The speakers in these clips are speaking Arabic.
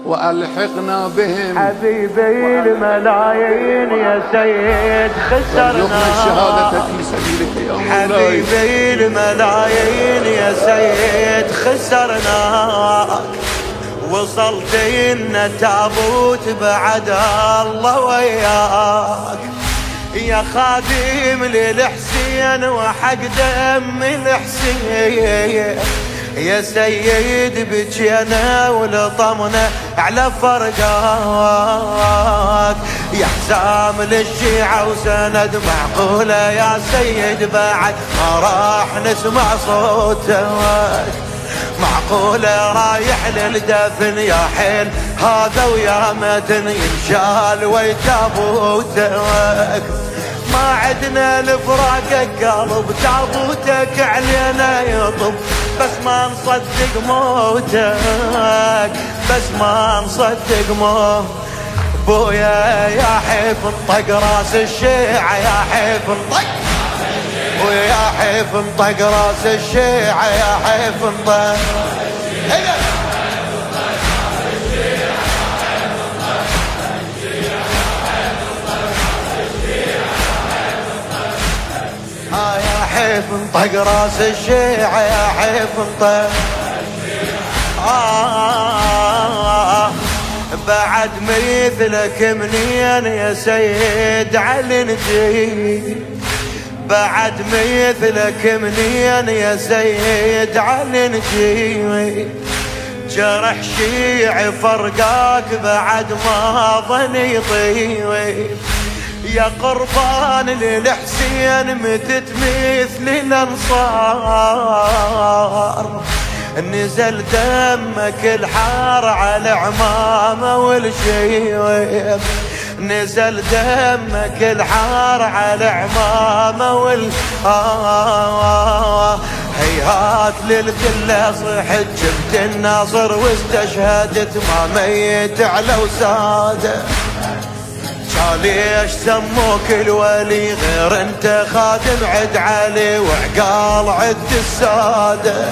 وألحقنا بهم. حبيبي الملايين يا سيد خسرنا، وارزقنا الشهادة في سبيلك يا مولاي. حبيبي الملايين يا سيد خسرنا، وصلت إن تابوت بعد الله وياك يا خادم للحسين وحق دم الحسين يا سيد بجينا ولطمنا على فرقاك يا حزام للشيعة وسند معقولة يا سيد بعد ما راح نسمع صوتك، معقولة رايح للدفن يا حيل هذا ويا متن ينشال ويتابوتك، ما عدنا لفراقك قلب تابوتك علينا يطب، بس ما نصدق موتك، بس ما نصدق موت بويا يا حيف انطق راس الشيعة، يا حيف انطق ويا حيف انطق راس الشيعة، يا حيف انطق يا حيف انطق راس الشيعة، يا حيف انطق بعد مثلك منين يا سيد علي نجي، بعد مثلك منين يا سيد علي نجي، جرح شيعي فرقاك بعد ما ظن يطيب، يا قربان للحسين متت مثل الانصار، نزل دمك الحار على عمامه والشيب، نزل دمك الحار على عمامه هيهات للكل صحت جبت الناصر واستشهدت ما ميت على وساده، ليش سموك الولي غير انت خادم عد علي وعقال عد الساده،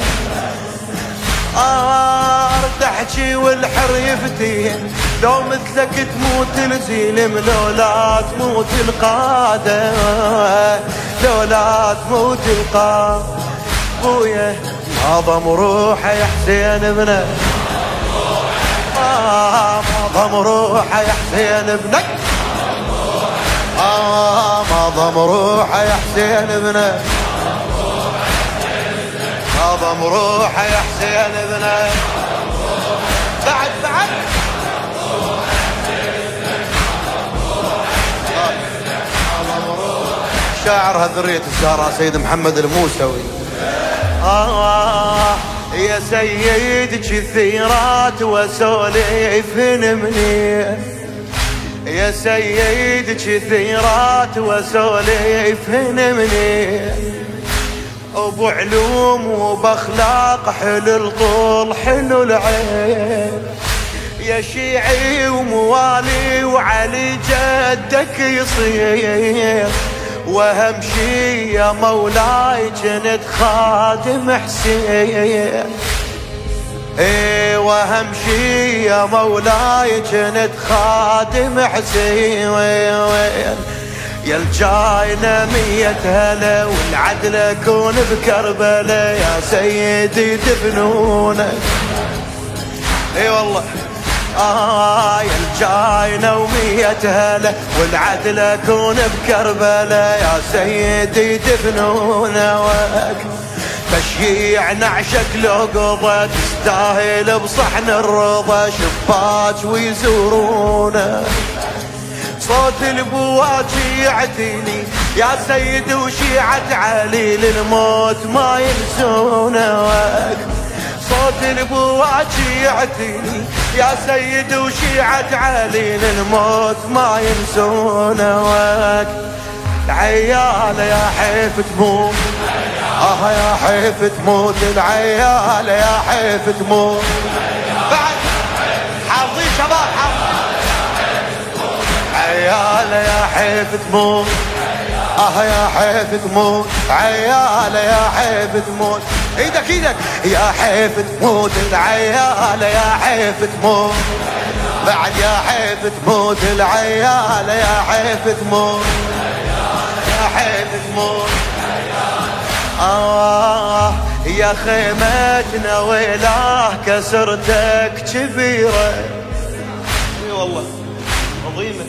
ارد احكي والحر يفتين لو مثلك تموت الزيلم لولا تموت القاده، لولا تموت القاده بويا معظم روحه يا حسين ابنك، معظم روحه يا حسين ابنك، معظم روحه يا حسين ابنك، معظم روحه يا حسين ابنك، بعد شاعرها ذرية الزهراء سيد محمد الموسوي. يا سيد كثيرات وسوليف مني، يا سيد كثيرات وسوليف مني، ابو علوم وباخلاق حلو الطول حلو العين، يا شيعي وموالي وعلي جدك يصير، واهم شي يا مولاي جنت خادم حسين، واهم شي يا مولاي جنت خادم حسين، يا الجاينا 100 هلا والعدل اكون بكربلاء يا سيدي دفنونك، اي والله يا الجاينا 100 هلا والعدل اكون بكربلاء يا سيدي دفنونك، تشييع نعشك لقضة تستاهل بصحن الرضا شباك ويزورونه، صوت البواجي يعتني يا سيد وشيعة علي للموت ما ينسونك، صوت البواجي يعتني يا سيد وشيعة علي للموت ما ينسونك، العيالة يا حيف تموت، يا حيف تموت العيالة يا حيف تموت، بعد حافظين شباب عيالة يا حيف تموت، يا حيف تموت عيالة يا حيف تموت، ايدك ايدك يا حيف تموت العيالة يا حيف تموت. بعد يا حيف تموت العيالة، يا حيف تموت، يا حيف تموت. يا خيمتنا ويلاه كسرتك كبيرة، اي والله عظيمة.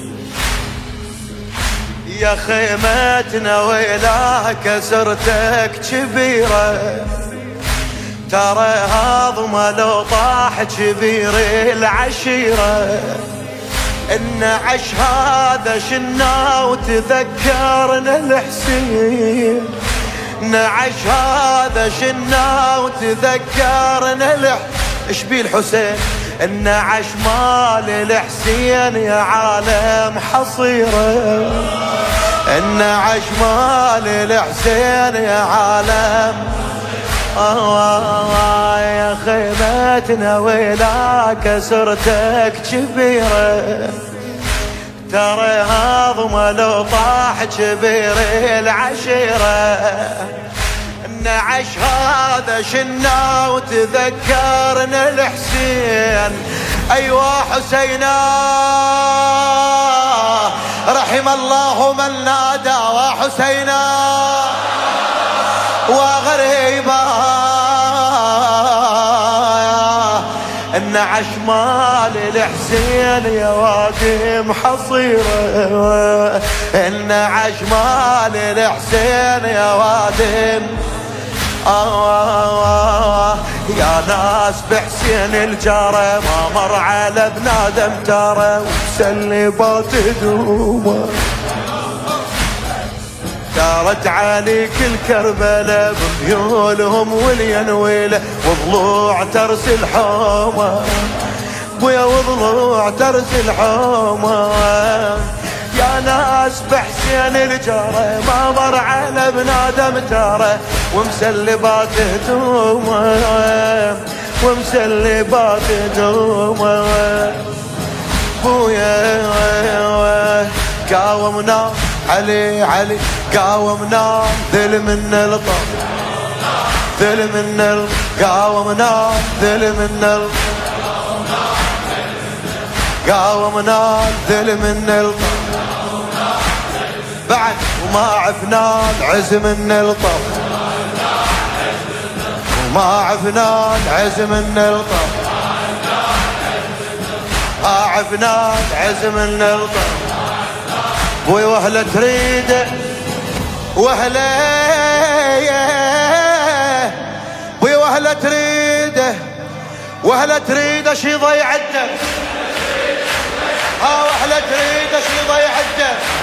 يا خيمتنا ويلاه كسرتك كبيرة، ترى هضمة لو طاح كبير العشيرة. النعش هذا شنا وتذكرنا الحسين، نعش هذا شنا وتذكرنا ايش بيه الحسين. النعش مال الحسين يا عالم حصيرة، النعش مال الحسين يا عالم. يا خيمتنا ويلا كسرتك كبيرة، ترى هضمة لو طاح كبير العشيرة. النعش هذا شنا وتذكرنا الحسين. ايوا حسينا رحم الله من نادى وحسينا وغريبا. النعش مال الحسين يا وادم حصيرة، النعش مال الحسين يا وادم. يا ناس بحسين الجارة ما مر على بنادم ترى، وسلبات دومه دارت عليك الكربلة بميولهم والينويلة، وضلوع ترس الحومة بويا وضلوع ترس الحومة. يا ناس بحسين الجارة ما مر على بنادم ترى، ومسلبات هدومه ومسلبات هدومه. بويا قاومنا علي علي قاومنا ذل من الطف، ذل من قاومنا ذل من قاومنا ذل من الطف. بعد وما عفنا العز من الطف، وما عفنا العز من الطف، ما عفنا العز من الطف. بوي وهله تريده وهله، بوي وهله تريده وهله تريده شي ضيع الدم، وهله تريده شي ضيع الدم.